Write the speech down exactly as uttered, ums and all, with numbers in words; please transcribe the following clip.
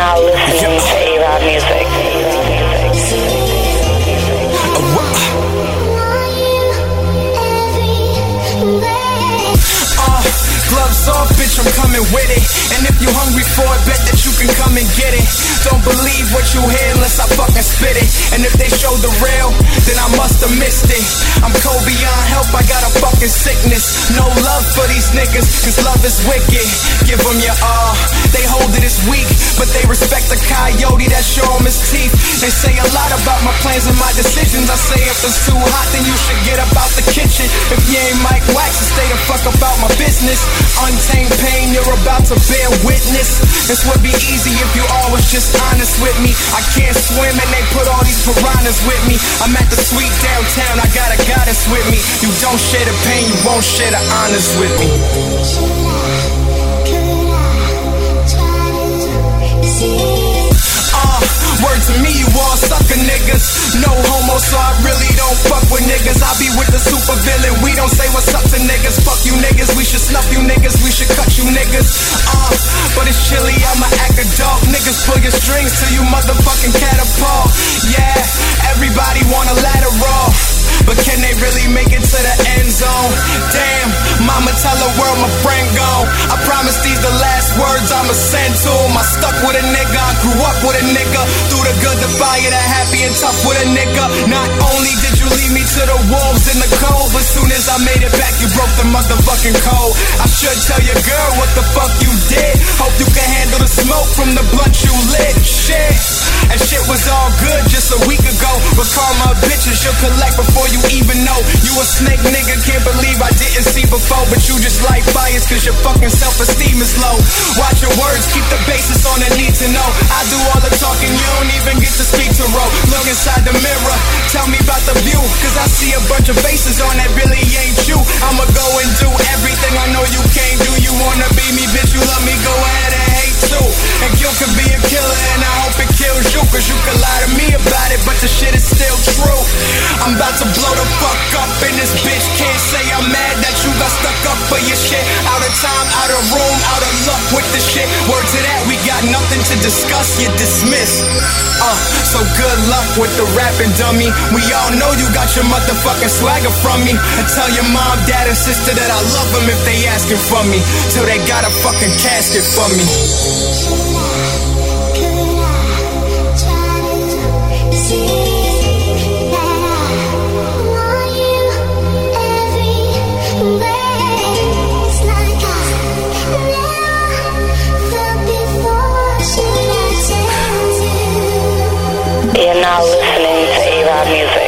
now listening to A-Rod Music. Uh, gloves off, bitch, I'm coming with it. And if you hungry for it, bet that you can come and get it. Don't believe what you hear unless I fucking spit it. And if they show the real, then I must have missed it. I'm cold beyond help, I got a fucking sickness. No love for these niggas, cause love is wicked. Give them your all, they hold it as weak, but they respect the coyote that show them his teeth. They say a lot about my plans and my decisions. I say if it's too hot, then you should get up out the kitchen. If you ain't Mike Wax, then stay the fuck about my business. Untamed pain, you're about to bear witness. This would be easy if you all was just honest with me. I can't swim and they put all these piranhas with me. I'm at the suite downtown, I got a goddess with me. You don't share the pain, you won't share the honors with me. Uh, word to me, you all sucker niggas. No homo, so I really don't fuck with niggas. I be with the super villain, we don't say what's up to niggas. Fuck you niggas, we should snuff you niggas, we should cut you niggas. Uh, but it's chilly, I'ma act a dog. Niggas pull your strings till you motherfucking catapult. Yeah, everybody want a ladder roll, but can they really make it to the end zone? Damn, mama tell the world my friend gone. I promise these the last words I'ma send to him. I stuck with a nigga, I grew up with a nigga. Through the good, the fire, the happy and tough with a nigga. Not only did you leave me to the wolves in the cold, but soon as I made it back, you broke the motherfucking code. I should tell your girl what the fuck you did. Hope you can handle the smoke from the blunt you lit. Shit, and shit was all good just a week ago, but karma bitches you'll collect before you even know. You a snake nigga, can't believe I didn't see before, but you just like bias cause your fucking self-esteem is low. Watch your words, keep the basis on the need to know. I do all the talking, you don't even get to speak to row. Look inside the mirror, tell me about the view, cause I see a bunch of faces on that really ain't you. I'ma go and do everything I know you can't do. You wanna be me, bitch, you love me, go ahead and hate too. And guilt could be a killer and I hope it kills you, cause you can lie to me about it, but the shit is still true. I'm about to blow the fuck up and this bitch can't say I'm mad that you got stuck up for your shit. Out of time, out of room, out of luck with the shit. Word to that, we got nothing to discuss, you're dismissed. Uh, so good luck with the rapping, dummy. We all know you got your motherfucking swagger from me. And tell your mom, dad, and sister that I love them if they asking for me, till they got a fucking casket for me. You're now listening to A-Rod Music.